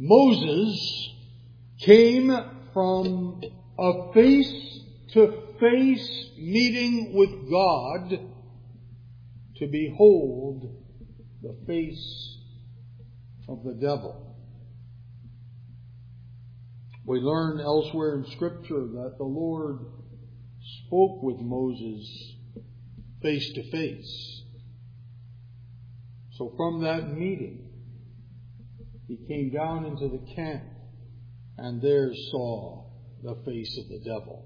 Moses came from a face-to-face meeting with God to behold the face of the devil. We learn elsewhere in Scripture that the Lord spoke with Moses face to face. So from that meeting, he came down into the camp and there saw the face of the devil.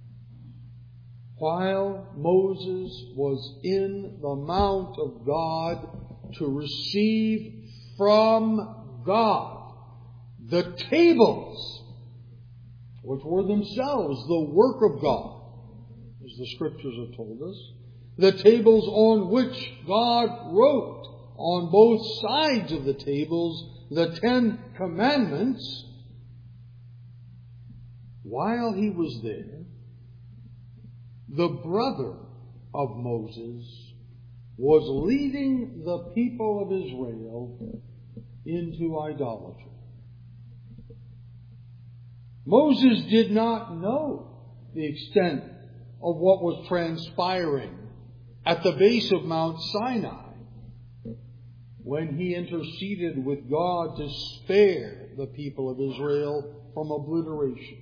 While Moses was in the mount of God to receive from God the tables, which were themselves the work of God, as the Scriptures have told us, the tables on which God wrote on both sides of the tables the 10 Commandments. While he was there, the brother of Moses was leading the people of Israel into idolatry. Moses did not know the extent of what was transpiring at the base of Mount Sinai when he interceded with God to spare the people of Israel from obliteration.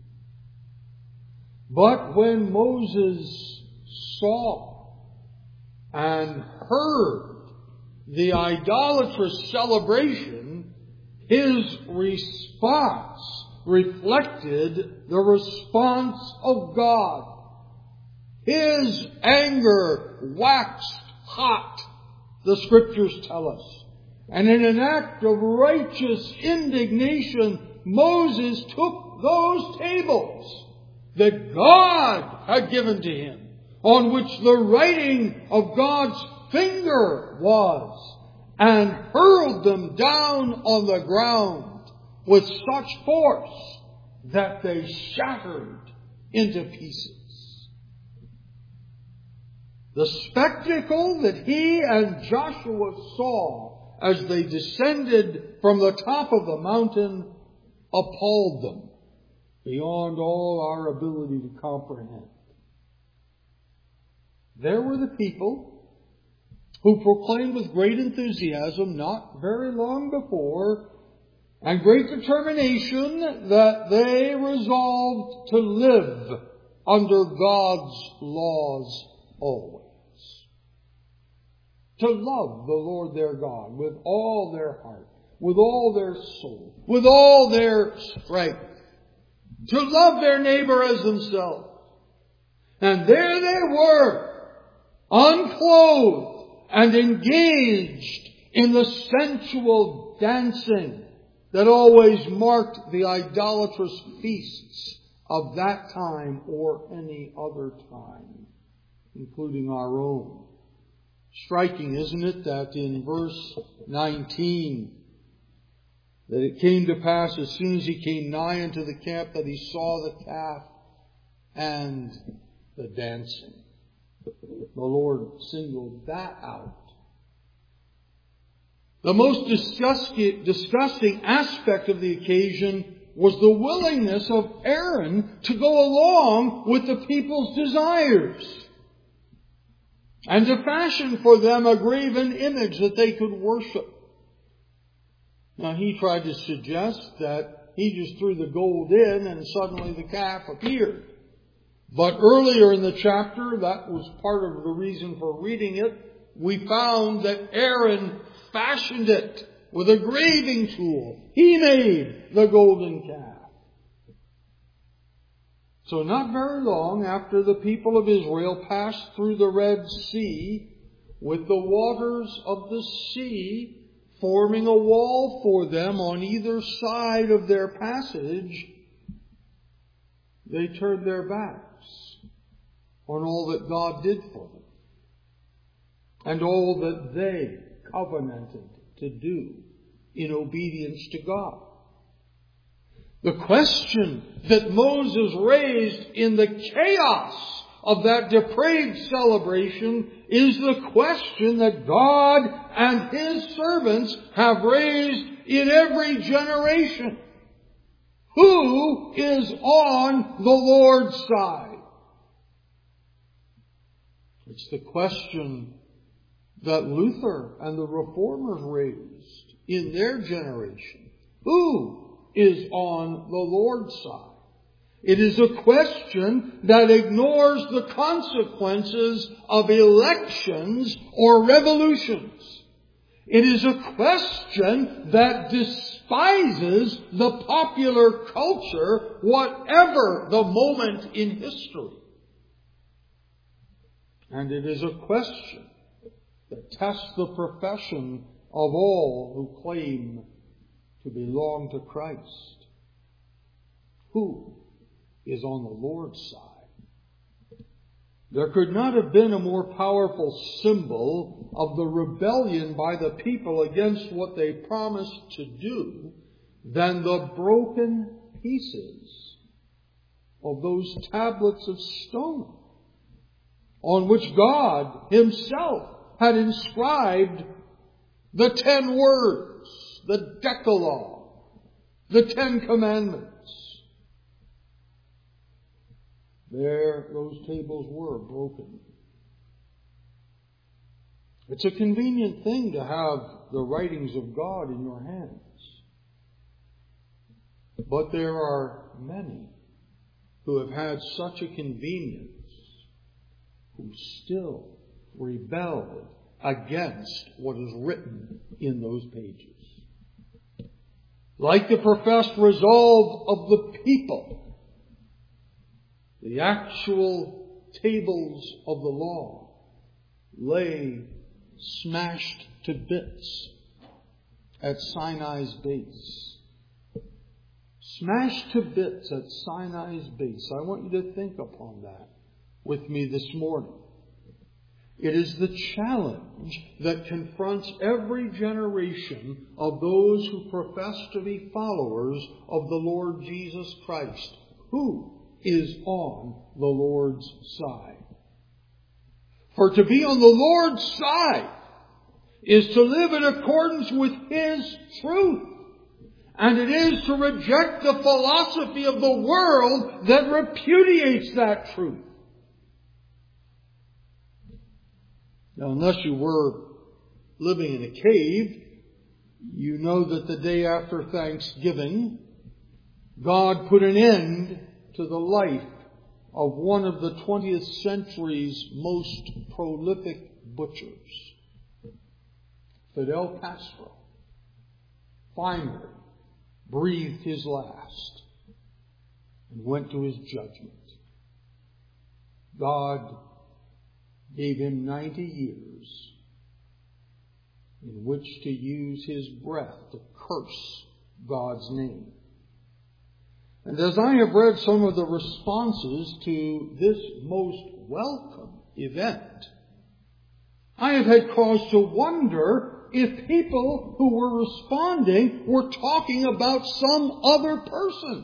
But when Moses saw and heard the idolatrous celebration, his response reflected the response of God. His anger waxed hot, the Scriptures tell us. And in an act of righteous indignation, Moses took those tables that God had given to him, on which the writing of God's finger was, and hurled them down on the ground with such force that they shattered into pieces. The spectacle that he and Joshua saw as they descended from the top of the mountain appalled them beyond all our ability to comprehend. There were the people who proclaimed with great enthusiasm not very long before and great determination that they resolved to live under God's laws always. To love the Lord their God with all their heart, with all their soul, with all their strength. To love their neighbor as themselves. And there they were, unclothed and engaged in the sensual dancing that always marked the idolatrous feasts of that time or any other time, including our own. Striking, isn't it, that in verse 19, that it came to pass as soon as he came nigh unto the camp that he saw the calf and the dancing. The Lord singled that out. The most disgusting aspect of the occasion was the willingness of Aaron to go along with the people's desires and to fashion for them a graven image that they could worship. Now, he tried to suggest that he just threw the gold in and suddenly the calf appeared. But earlier in the chapter, that was part of the reason for reading it, we found that Aaron fashioned it with a graving tool. He made the golden calf. So not very long after the people of Israel passed through the Red Sea, with the waters of the sea forming a wall for them on either side of their passage, they turned their backs on all that God did for them and all that they covenanted to do in obedience to God. The question that Moses raised in the chaos of that depraved celebration is the question that God and His servants have raised in every generation. Who is on the Lord's side? It's the question that Luther and the Reformers raised in their generation. Who is on the Lord's side? It is a question that ignores the consequences of elections or revolutions. It is a question that despises the popular culture, whatever the moment in history. And it is a question that tests the profession of all who claim to belong to Christ. Who is on the Lord's side? There could not have been a more powerful symbol of the rebellion by the people against what they promised to do than the broken pieces of those tablets of stone on which God Himself had inscribed the 10 words, the Decalogue, the 10 Commandments. There, those tables were broken. It's a convenient thing to have the writings of God in your hands. But there are many who have had such a convenience who still rebelled against what is written in those pages. Like the professed resolve of the people, the actual tables of the law lay smashed to bits at Sinai's base. Smashed to bits at Sinai's base. I want you to think upon that with me this morning. It is the challenge that confronts every generation of those who profess to be followers of the Lord Jesus Christ. Who is on the Lord's side? For to be on the Lord's side is to live in accordance with His truth. And it is to reject the philosophy of the world that repudiates that truth. Now, unless you were living in a cave, you know that the day after Thanksgiving, God put an end to the life of one of the 20th century's most prolific butchers. Fidel Castro finally breathed his last and went to his judgment. God gave him 90 years in which to use his breath to curse God's name. And as I have read some of the responses to this most welcome event, I have had cause to wonder if people who were responding were talking about some other person.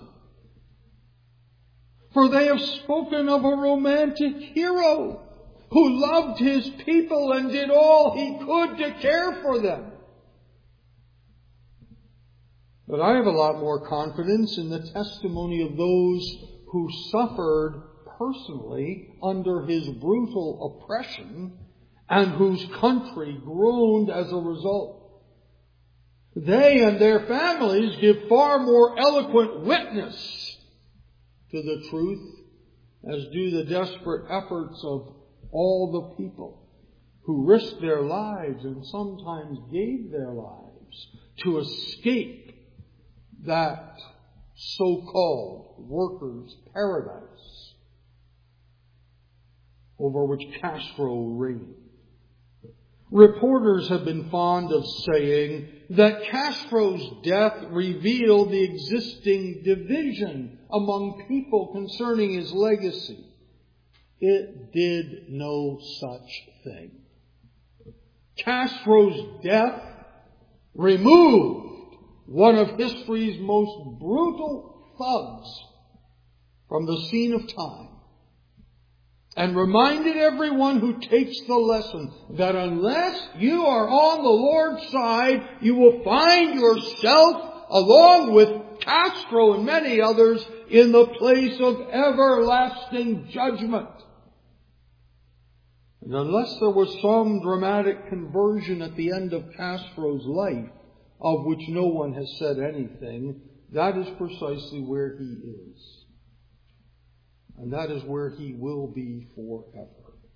For they have spoken of a romantic hero who loved his people and did all he could to care for them. But I have a lot more confidence in the testimony of those who suffered personally under his brutal oppression and whose country groaned as a result. They and their families give far more eloquent witness to the truth, as do the desperate efforts of all the people who risked their lives and sometimes gave their lives to escape that so-called workers' paradise over which Castro reigned. Reporters have been fond of saying that Castro's death revealed the existing division among people concerning his legacy. It did no such thing. Castro's death removed one of history's most brutal thugs from the scene of time. and reminded everyone who takes the lesson that unless you are on the Lord's side, you will find yourself, along with Castro and many others, in the place of everlasting judgment. And unless there was some dramatic conversion at the end of Castro's life, of which no one has said anything, that is precisely where he is. And that is where he will be forever.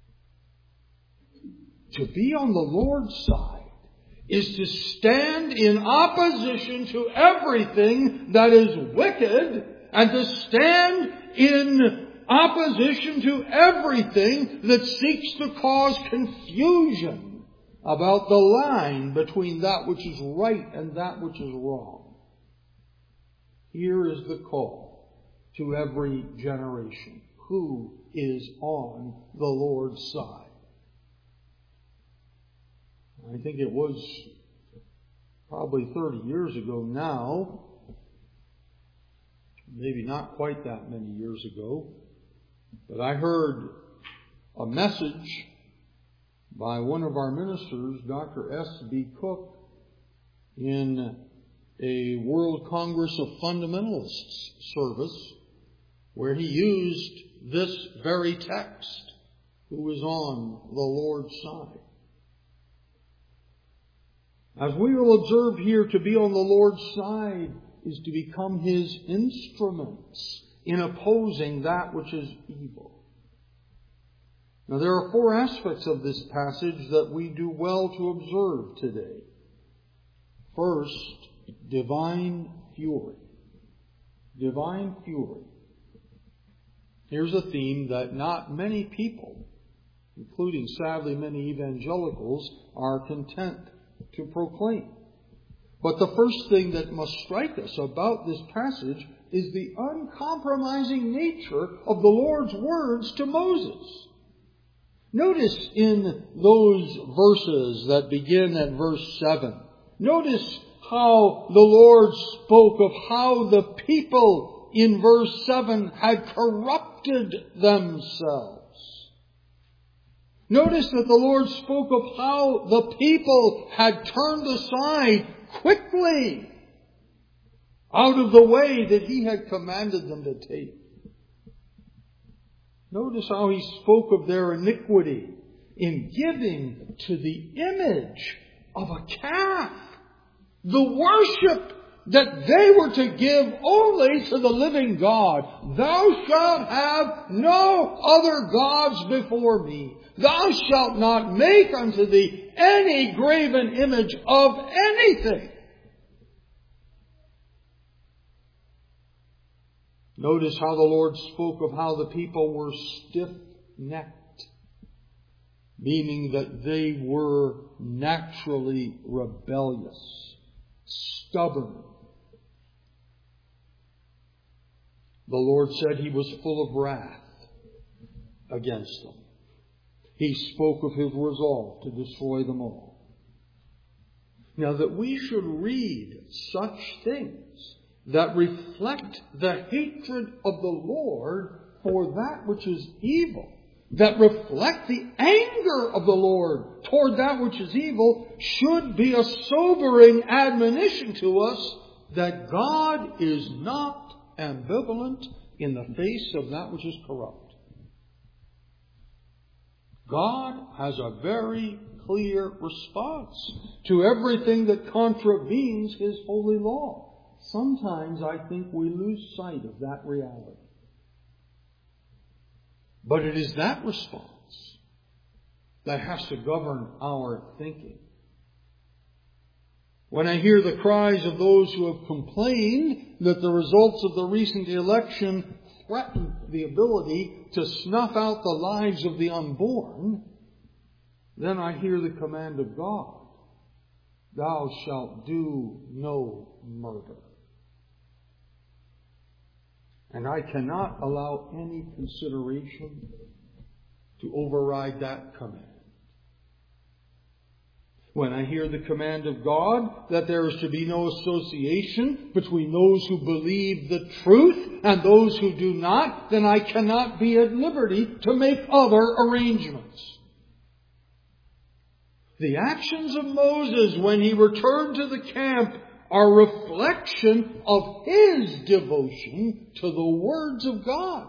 To be on the Lord's side is to stand in opposition to everything that is wicked, and to stand in opposition to everything that seeks to cause confusion about the line between that which is right and that which is wrong. Here is the call to every generation. Who is on the Lord's side? I think it was probably 30 years ago now, maybe not quite that many years ago, but I heard a message by one of our ministers, Dr. S.B. Cook, in a World Congress of Fundamentalists service, where he used this very text, who is on the Lord's side. As we will observe here, to be on the Lord's side is to become His instruments in opposing that which is evil. Now, there are 4 aspects of this passage that we do well to observe today. First, divine fury. Divine fury. Here's a theme that not many people, including sadly many evangelicals, are content to proclaim. But the first thing that must strike us about this passage is the uncompromising nature of the Lord's words to Moses. Notice in those verses that begin at verse 7, notice how the Lord spoke of how the people in verse 7 had corrupted themselves. Notice that the Lord spoke of how the people had turned aside quickly out of the way that He had commanded them to take. Notice how He spoke of their iniquity in giving to the image of a calf the worship that they were to give only to the living God. Thou shalt have no other gods before me. Thou shalt not make unto thee any graven image of anything. Notice how the Lord spoke of how the people were stiff-necked, meaning that they were naturally rebellious, stubborn. The Lord said He was full of wrath against them. He spoke of His resolve to destroy them all. Now, that we should read such things that reflect the hatred of the Lord for that which is evil, that reflect the anger of the Lord toward that which is evil, should be a sobering admonition to us that God is not ambivalent in the face of that which is corrupt. God has a very clear response to everything that contravenes His holy law. Sometimes I think we lose sight of that reality. But it is that response that has to govern our thinking. When I hear the cries of those who have complained that the results of the recent election threaten the ability to snuff out the lives of the unborn, then I hear the command of God, thou shalt do no murder. And I cannot allow any consideration to override that command. When I hear the command of God that there is to be no association between those who believe the truth and those who do not, then I cannot be at liberty to make other arrangements. The actions of Moses when he returned to the camp are a reflection of his devotion to the words of God.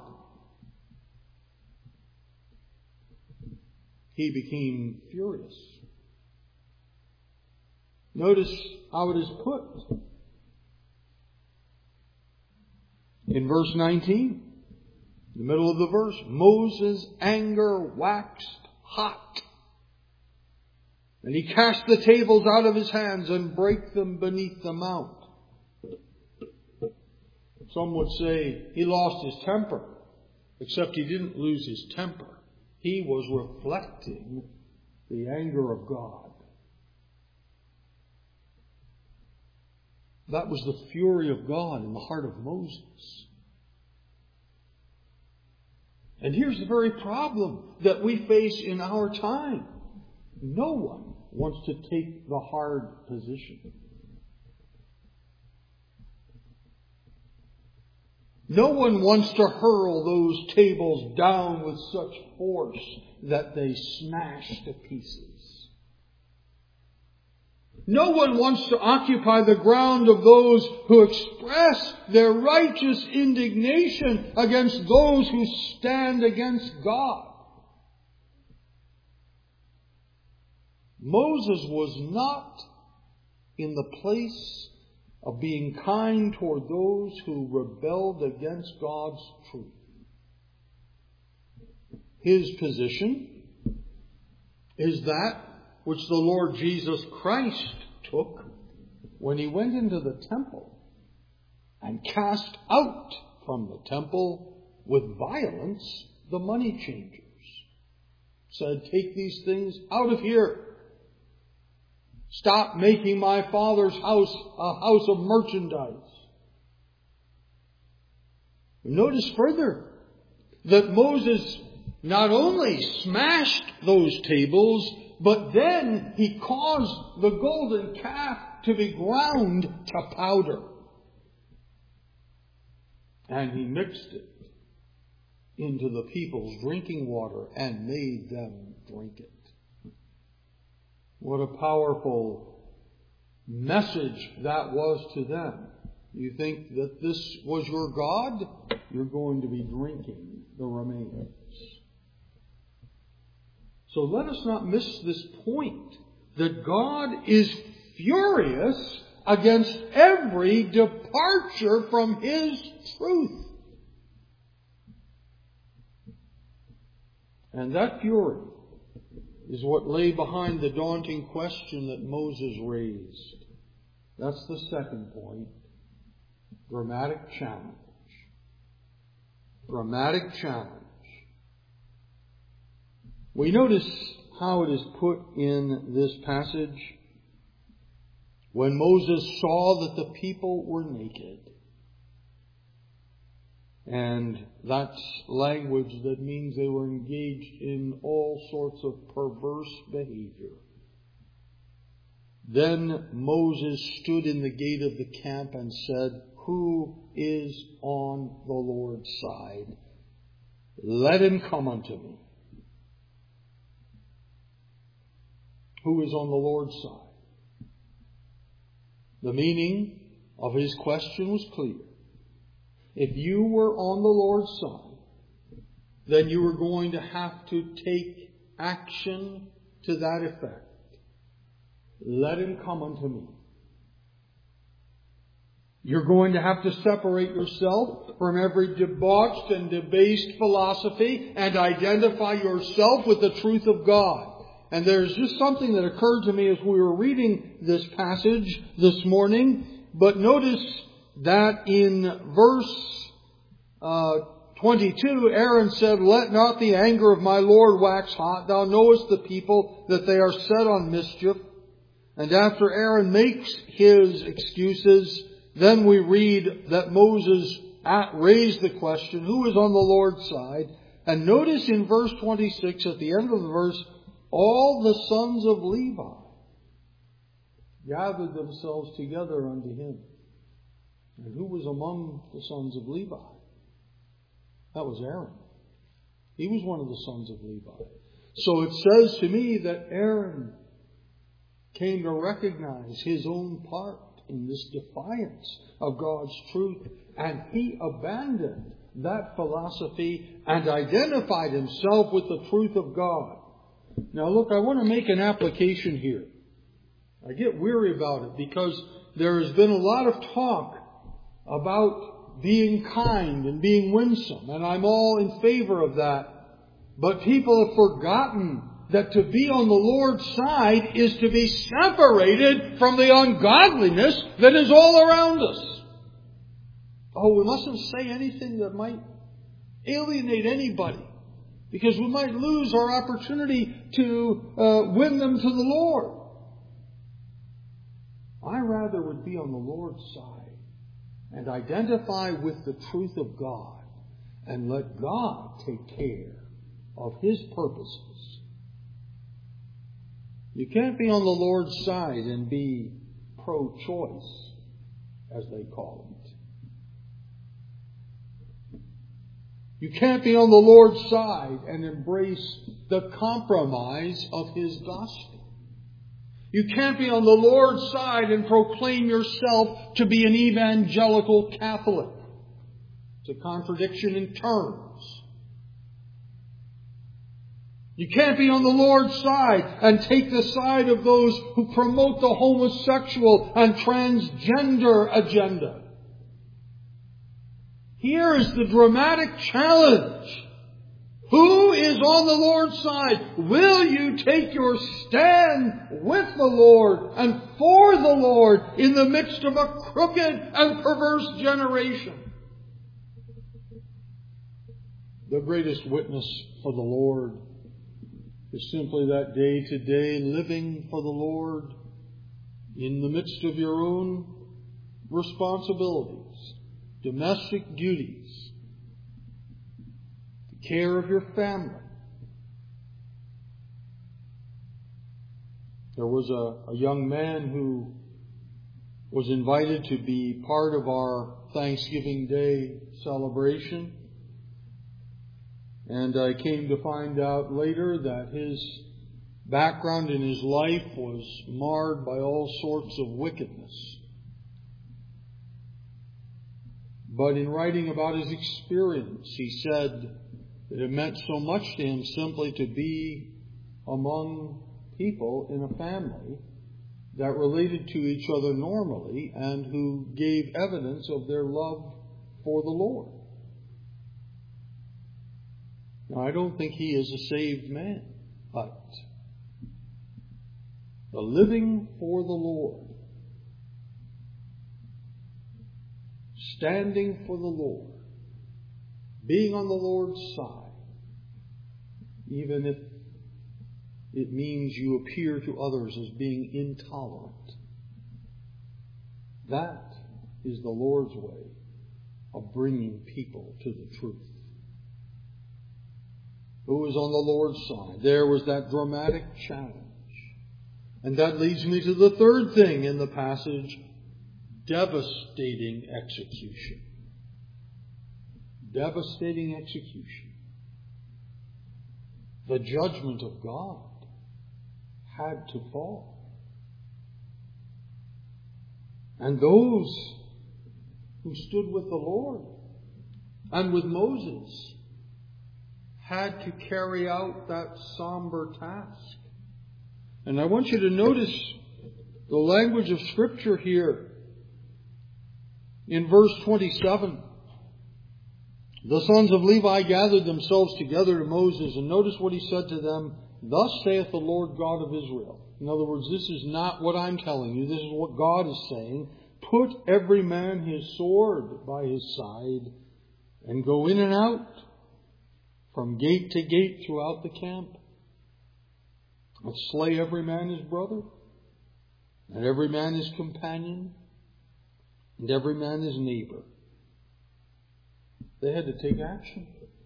He became furious. Notice how it is put. In verse 19, the middle of the verse, Moses' anger waxed hot. And he cast the tables out of his hands and brake them beneath the mount. Some would say he lost his temper, except he didn't lose his temper. He was reflecting the anger of God. That was the fury of God in the heart of Moses. And here's the very problem that we face in our time. No one wants to take the hard position. No one wants to hurl those tables down with such force that they smash to pieces. No one wants to occupy the ground of those who express their righteous indignation against those who stand against God. Moses was not in the place of being kind toward those who rebelled against God's truth. His position is that which the Lord Jesus Christ took when he went into the temple and cast out from the temple with violence the money changers. Said, take these things out of here. Stop making my Father's house a house of merchandise. Notice further that Moses not only smashed those tables, but then he caused the golden calf to be ground to powder. And he mixed it into the people's drinking water and made them drink it. What a powerful message that was to them. You think that this was your God? You're going to be drinking the remains. So let us not miss this point that God is furious against every departure from His truth. And that fury is what lay behind the daunting question that Moses raised. That's the second point. Dramatic challenge. Dramatic challenge. We notice how it is put in this passage. When Moses saw that the people were naked. And that's language that means they were engaged in all sorts of perverse behavior. Then Moses stood in the gate of the camp and said, "Who is on the Lord's side? Let him come unto me." Who is on the Lord's side? The meaning of his question was clear. If you were on the Lord's side, then you were going to have to take action to that effect. Let him come unto me. You're going to have to separate yourself from every debauched and debased philosophy and identify yourself with the truth of God. And there's just something that occurred to me as we were reading this passage this morning. But notice that in verse 22, Aaron said, "Let not the anger of my Lord wax hot. Thou knowest the people, that they are set on mischief." And after Aaron makes his excuses, then we read that Moses raised the question, who is on the Lord's side? And notice in verse 26, at the end of the verse, all the sons of Levi gathered themselves together unto him. And who was among the sons of Levi? That was Aaron. He was one of the sons of Levi. So it says to me that Aaron came to recognize his own part in this defiance of God's truth, and he abandoned that philosophy and identified himself with the truth of God. Now look, I want to make an application here. I get weary about it because there has been a lot of talk about being kind and being winsome, and I'm all in favor of that. But people have forgotten that to be on the Lord's side is to be separated from the ungodliness that is all around us. Oh, we mustn't say anything that might alienate anybody, because we might lose our opportunity to win them to the Lord. I rather would be on the Lord's side and identify with the truth of God and let God take care of His purposes. You can't be on the Lord's side and be pro-choice, as they call it. You can't be on the Lord's side and embrace the compromise of His gospel. You can't be on the Lord's side and proclaim yourself to be an evangelical Catholic. It's a contradiction in terms. You can't be on the Lord's side and take the side of those who promote the homosexual and transgender agenda. Here is the dramatic challenge. Who is on the Lord's side? Will you take your stand with the Lord and for the Lord in the midst of a crooked and perverse generation? The greatest witness for the Lord is simply that day-to-day living for the Lord in the midst of your own responsibilities, domestic duties, the care of your family. There was a young man who was invited to be part of our Thanksgiving Day celebration. And I came to find out later that his background in his life was marred by all sorts of wickedness. But in writing about his experience, he said that it meant so much to him simply to be among people in a family that related to each other normally and who gave evidence of their love for the Lord. Now, I don't think he is a saved man, but the living for the Lord, standing for the Lord, being on the Lord's side, even if it means you appear to others as being intolerant. That is the Lord's way of bringing people to the truth. Who is on the Lord's side? There was that dramatic challenge. And that leads me to the third thing in the passage, devastating execution. Devastating execution. The judgment of God had to fall. And those who stood with the Lord and with Moses had to carry out that somber task. And I want you to notice the language of Scripture here. In verse 27, the sons of Levi gathered themselves together to Moses, and notice what he said to them, "Thus saith the Lord God of Israel." In other words, this is not what I'm telling you. This is what God is saying. "Put every man his sword by his side, and go in and out from gate to gate throughout the camp, and slay every man his brother, and every man his companion, and every man his neighbor." They had to take action.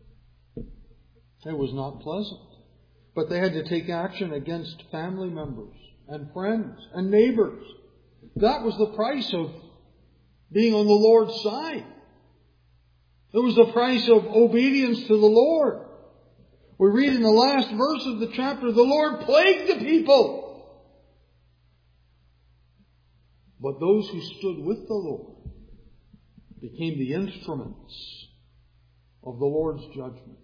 It was not pleasant. But they had to take action against family members and friends and neighbors That was the price of being on the Lord's side. It was the price of obedience to the Lord. We read in the last verse of the chapter, the Lord plagued the people. But those who stood with the Lord became the instruments of the Lord's judgment.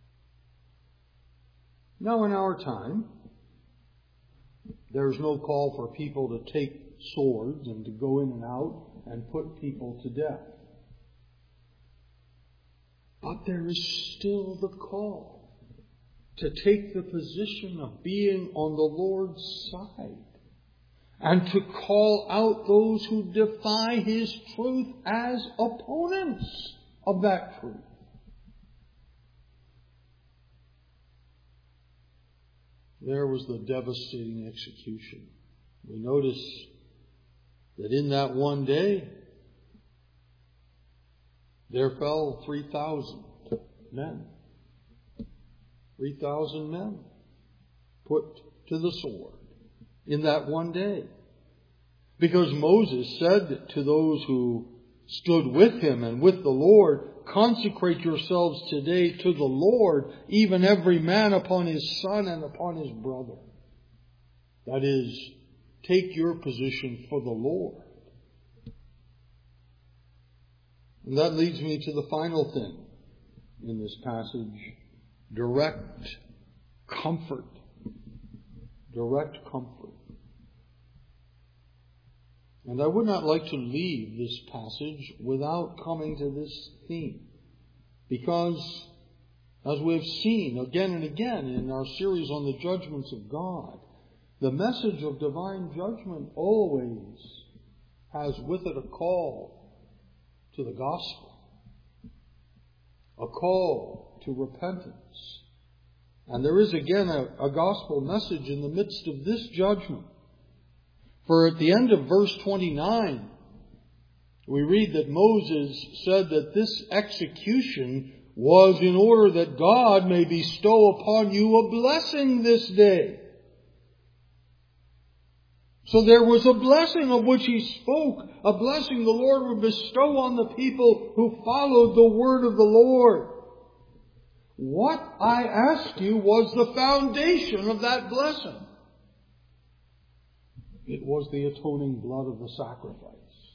Now in our time, there's no call for people to take swords and to go in and out and put people to death. But there is still the call to take the position of being on the Lord's side and to call out those who defy His truth as opponents of that truth. There was the devastating execution. We notice that in that one day, there fell 3,000 men. 3,000 men put to the sword in that one day. Because Moses said to those who stood with him and with the Lord, consecrate yourselves today to the Lord, even every man upon his son and upon his brother. That is, take your position for the Lord. And that leads me to the final thing in this passage. Direct comfort. Direct comfort. And I would not like to leave this passage without coming to this theme. Because, as we have seen again and again in our series on the judgments of God, the message of divine judgment always has with it a call to the gospel, a call to repentance. And there is again a gospel message in the midst of this judgment. For at the end of verse 29, we read that Moses said that this execution was in order that God may bestow upon you a blessing this day. So there was a blessing of which he spoke, a blessing the Lord would bestow on the people who followed the word of the Lord. What, I ask you, was the foundation of that blessing? It was the atoning blood of the sacrifice.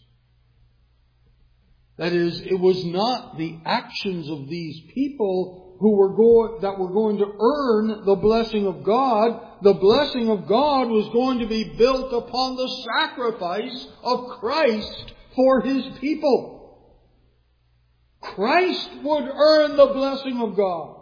That is, it was not the actions of these people that were going to earn the blessing of God. The blessing of God was going to be built upon the sacrifice of Christ for His people. Christ would earn the blessing of God.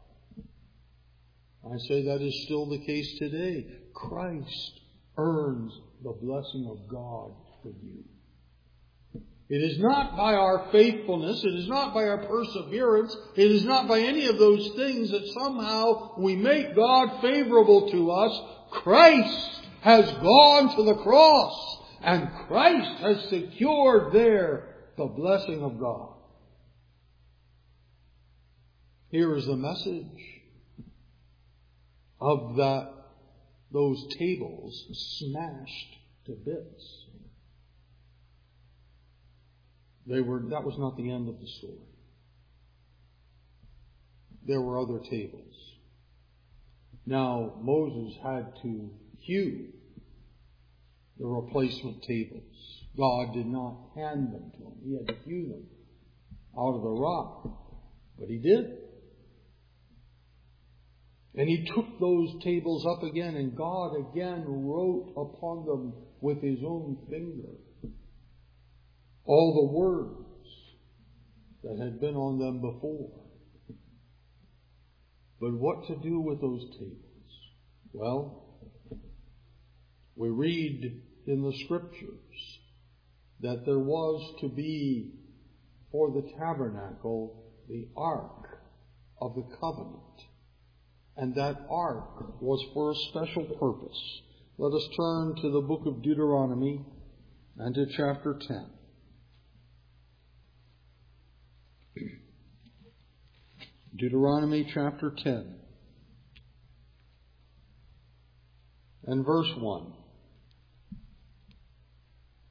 I say that is still the case today. Christ earns the blessing of God for you. It is not by our faithfulness, it is not by our perseverance, it is not by any of those things that somehow we make God favorable to us. Christ has gone to the cross, and Christ has secured there the blessing of God. Here is the message of those tables smashed to bits. That was not the end of the story. There were other tables. Now, Moses had to hew the replacement tables. God did not hand them to him. He had to hew them out of the rock. But He did. And He took those tables up again, and God again wrote upon them with His own finger all the words that had been on them before. But what to do with those tables? Well, we read in the Scriptures that there was to be for the tabernacle the Ark of the Covenant. And that ark was for a special purpose. Let us turn to the book of Deuteronomy and to chapter 10. Deuteronomy chapter 10 and verse 1.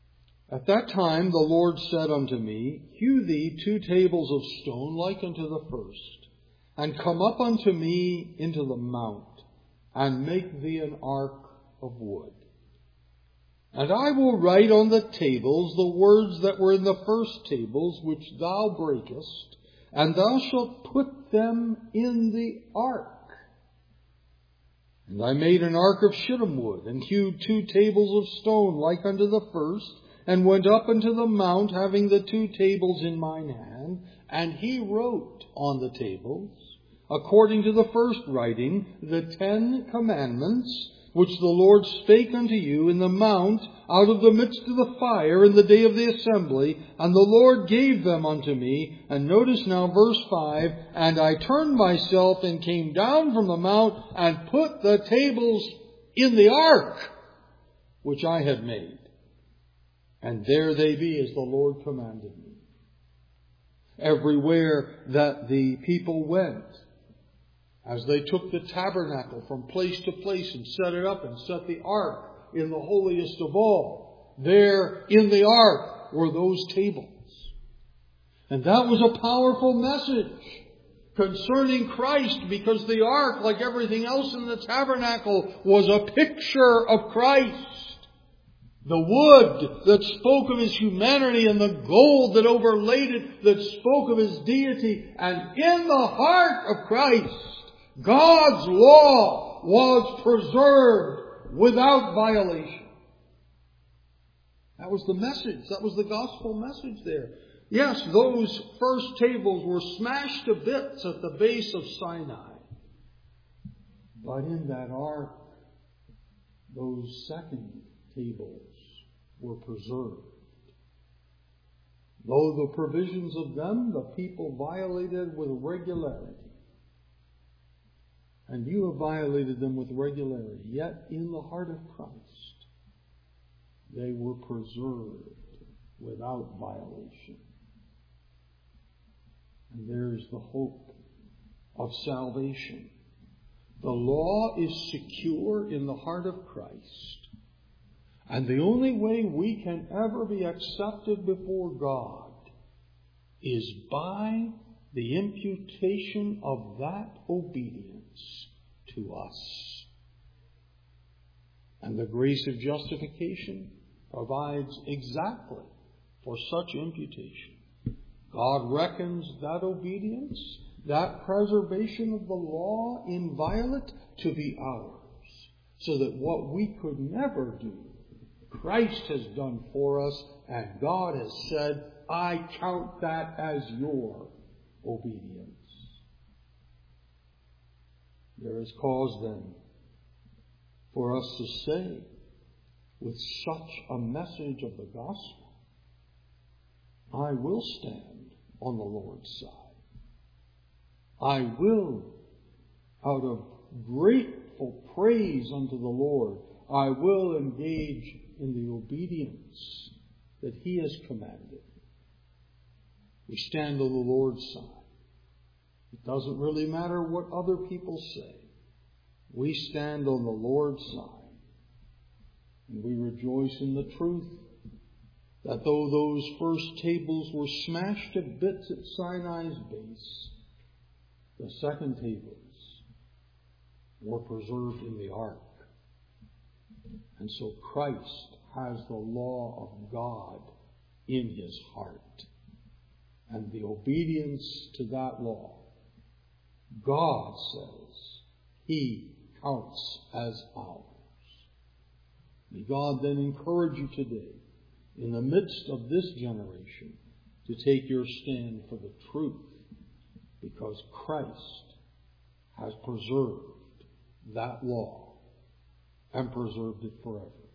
At that time the Lord said unto me, Hew thee 2 tables of stone like unto the first, and come up unto me into the mount, and make thee an ark of wood. And I will write on the tables the words that were in the first tables, which thou breakest, and thou shalt put them in the ark. And I made an ark of shittim wood, and hewed 2 tables of stone like unto the first, and went up into the mount, having the 2 tables in mine hand. And he wrote on the tables, according to the first writing, the 10 commandments, which the Lord spake unto you in the mount out of the midst of the fire in the day of the assembly. And the Lord gave them unto me. And notice now verse 5, And I turned myself and came down from the mount and put the tables in the ark, which I had made. And there they be as the Lord commanded me. Everywhere that the people went, as they took the tabernacle from place to place and set it up and set the ark in the holiest of all, there in the ark were those tables. And that was a powerful message concerning Christ, because the ark, like everything else in the tabernacle, was a picture of Christ. The wood that spoke of His humanity and the gold that overlaid it that spoke of His deity. And in the heart of Christ, God's law was preserved without violation. That was the message. That was the gospel message there. Yes, those first tables were smashed to bits at the base of Sinai. But in that ark, those second tables were preserved. Though the provisions of them the people violated with regularity, and you have violated them with regularity, yet in the heart of Christ they were preserved without violation. And there's the hope of salvation. The law is secure in the heart of Christ. And the only way we can ever be accepted before God is by the imputation of that obedience to us. And the grace of justification provides exactly for such imputation. God reckons that obedience, that preservation of the law inviolate, to be ours, so that what we could never do, Christ has done for us, and God has said, I count that as your obedience. There is cause then for us to say, with such a message of the gospel, I will stand on the Lord's side. I will, out of grateful praise unto the Lord, I will engage in the obedience that He has commanded. We stand on the Lord's side. It doesn't really matter what other people say. We stand on the Lord's side. And we rejoice in the truth that though those first tables were smashed to bits at Sinai's base, the second tables were preserved in the ark. And so Christ has the law of God in His heart. And the obedience to that law, God says He counts as ours. May God then encourage you today, in the midst of this generation, to take your stand for the truth, because Christ has preserved that law and preserved it forever.